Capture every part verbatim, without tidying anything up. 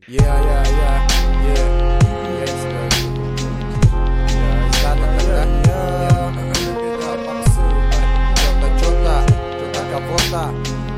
Yeah, yeah, yeah, yeah, yeah, yeah, что-то, что-то, кого-то.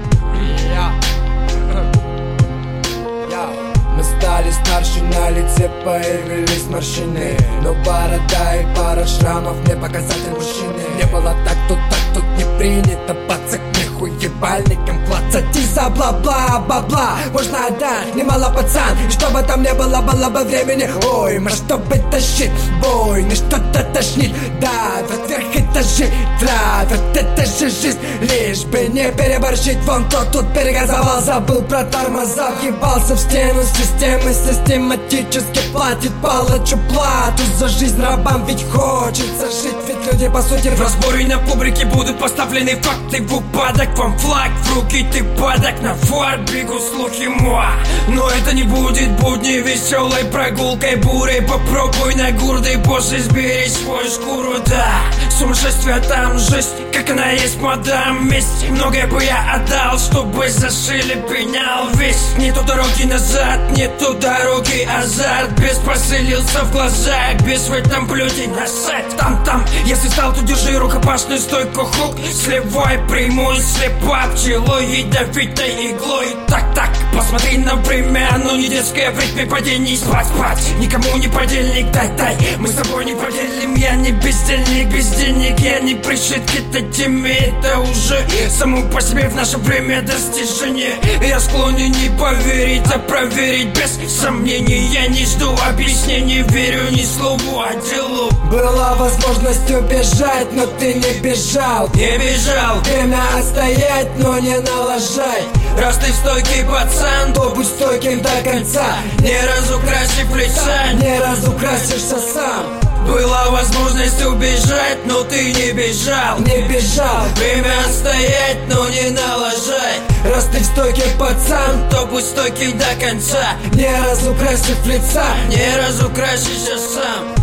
Мы стали старше, на лице появились морщины, но борода и пара шрамов не показатель мужчины. Не было так, тут так, тут не принято пацак ебальником плацать из-за бла-бла-бла-бла. Можно отдать немало, пацан, и что бы там не было, было бы времени. Ой, мы чтобы тащить бой, не что-то тошнит. Да, вот вверх этажи трат, вот это же жизнь, лишь бы не переборщить. Вон тот тут перегазовал, забыл про тормоза, въебался в стену системы, систематически платит палачу плату за жизнь рабам, ведь хочется жить, ведь люди по сути. В разборе на публике будут поставлены факты в упадок. Вам флаг в руки, ты падок, на фар бегут слухи, муа. Но это не будет будни веселой прогулкой бурей. Попробуй на гордый босс изберечь свою шкуру, да. Сумасшествие там, жесть, как она есть, мадам. Месть, многое бы я отдал, чтобы зашили пенял весь. Нету дороги назад, нету дороги азарт. Без поселился в глазах, без в этом блюде насать. Там-там, если стал, то держи рукопашную стойку хук. Сливай прямой, слепа пчелой, ядовитой иглой. Так-так, посмотри на время, оно не детское, в ритме падений. Спать-спать, никому не подельник, дай-дай. Мы с тобой не поделим, я не бездельник, без денег я не пришит к этой теме. Это уже само по себе в наше время достижение. Я склонен не поверить, а проверить без сомнений. Я не жду объяснений, верю ни слову, а делу. Была возможность убежать, но ты не бежал. Не бежал. Время отстоять, но не налажай. Раз ты стойкий пацан, то будь стойким до конца, не разукрасив лица, не разукрасишься сам. Была возможность убежать, но ты не бежал. Не бежал. Время отстоять, но не налажай. Раз ты стойкий пацан, то будь стойким до конца, не разукрасив лица, не разукрасишься сам.